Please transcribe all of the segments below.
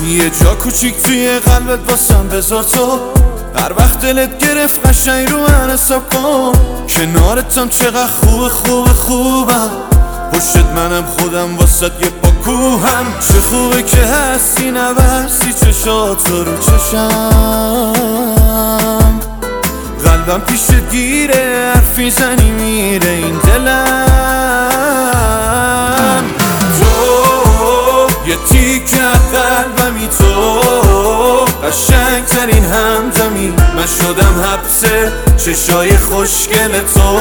یه جا کوچیک توی قلبت واسم بذار تو، هر وقت دلت گرفت قشنگ رو من حساب کن. کنارتم چقدر خوبم، پشتت منم خودم واسد یه پا کوهم. چه خوبه که هستی نبستی چشات رو چشم، قلبم پیشت گیره حرفی زنی میره این دلم. تو یه تیکه قلبمی، تو قشنگ ترین همدمی، من شدم حبس چشای خوشگل تو.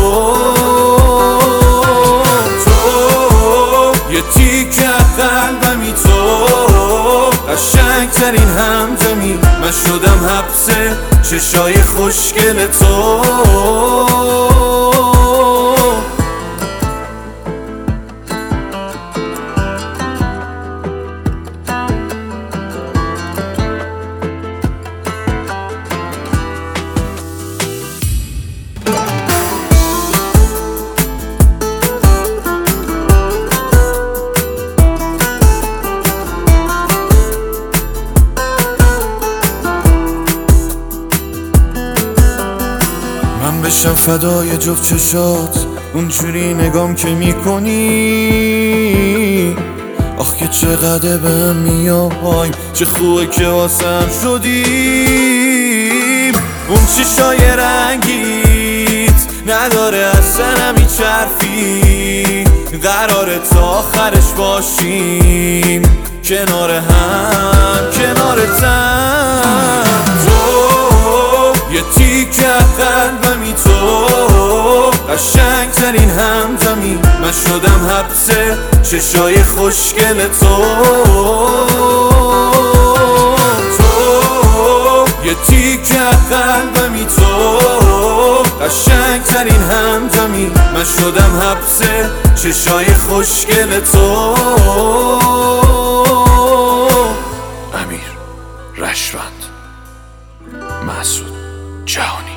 یه تیکه قلبمی، تو قشنگ ترین همدمی، من شدم حبس چشای خوشگل تو. من بشم فدای جفت چشات، اونجوری نگام که میکنی. آخ که چقدر بهم میای، چه خوبه که واسم شدیم. اون چشای رنگیت نداره اصلا هیچ حرفی، قراره تا آخرش باشیم کنار هم کنارتم. یه تیکه قلبمی، تو قشنگ ترین همدمی، من شدم حبس چشای خوشگل تو. یه تیکه قلبمی، تو قشنگ ترین همدمی، من شدم حبس چشای خوشگل تو. امیر رشوند، مسعود جهانی.